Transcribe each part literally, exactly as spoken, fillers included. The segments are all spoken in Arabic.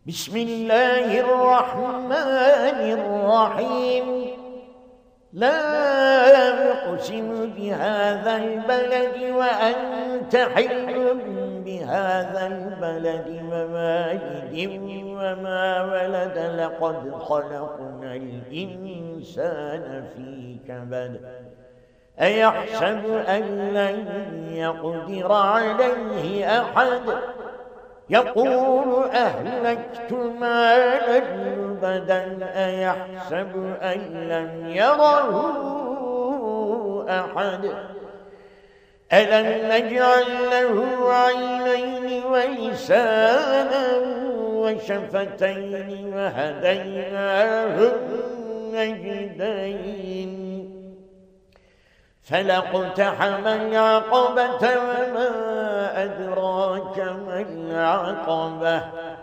بسم الله الرحمن الرحيم. لا أقسم بهذا البلد وأنت حل بهذا البلد ووالد وما ولد لقد خلقنا الإنسان في كبد أيحسب أن لن يقدر عليه أحد يقول أهلكت مالا لبدا أيحسب أن لم يره أحد ألم نجعل له عينين ولسانا وشفتين وهديناه النجدين فلاقتحم العقبة وما أدراك ما العقبة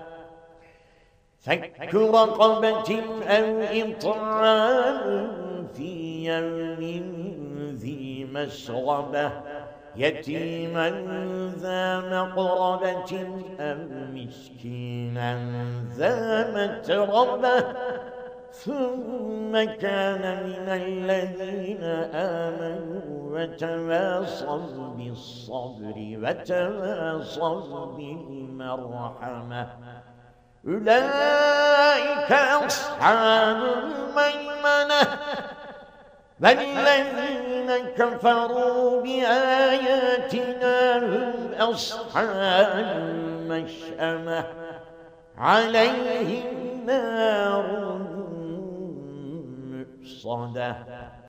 فك رقبة أو إطعام في يوم ذي مسغبة يتيما ذا مقربة أو مسكينا ذا متربة ثم كان من الذين آمنوا وتواصوا بالصبر وتواصوا بالمرحمة أولئك أصحاب الميمنة والذين كفروا بآياتنا هم أصحاب المشأمة عليهم نار مؤصدة.